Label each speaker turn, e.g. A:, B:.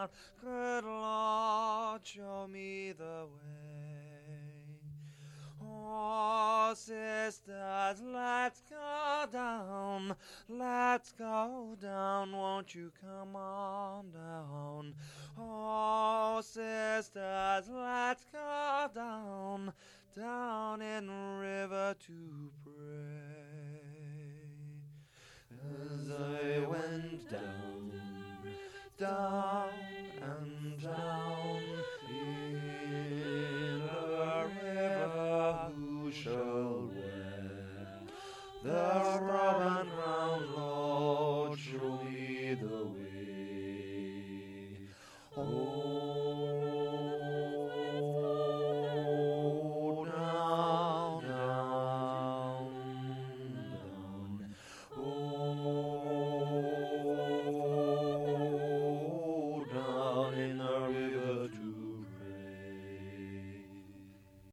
A: down. Good Lord, show me the way. Oh, sisters, let's go down. Let's go down. Won't you come on down? Oh, sisters, let's go down. Down in river to pray. As I went down, down and down in the river, who shall wear the robe and crown? Lord, show me the way. Oh,